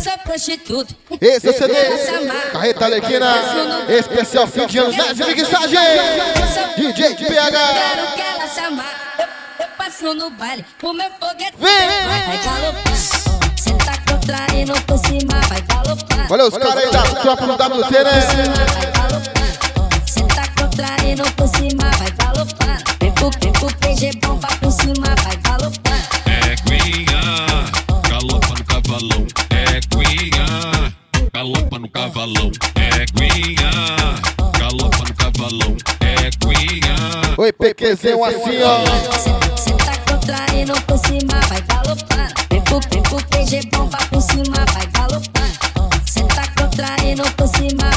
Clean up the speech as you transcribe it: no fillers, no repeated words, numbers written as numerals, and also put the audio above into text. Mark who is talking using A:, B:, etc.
A: sou prostituta.
B: Esse é o CD, Carreta Alequina, especial fim de ano, das mixagens, DJ PH.
A: Quero que ela se amarre. Eu passo no baile, o meu foguete vai galopando. Cê tá contraindo por cima, vai galopando.
B: Olha os caras aí da tropa do WT, né?
A: Vai galopando. Cê tá contraindo por cima, vai galopando. Vem pro PG, bomba por cima, vai galopando.
C: É Quinha, galopa no cavalão. É Quinha, galopa no cavalão. É Quinha, galopa no cavalão. É Quinha.
B: Oi, PQzinho assim, ó.
A: Cê tá contraindo por cima, vai galopando. Vem pro PG, bomba por cima, vai galopando. Cê tá contraindo por cima,